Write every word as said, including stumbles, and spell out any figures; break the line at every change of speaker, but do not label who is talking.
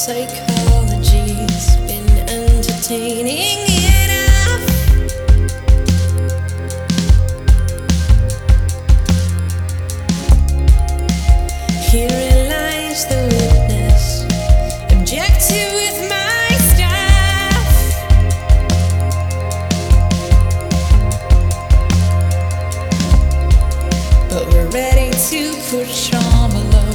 Psychology's been entertaining enough. Herein lies the witness, objective with my staff. But we're ready to put Sean below.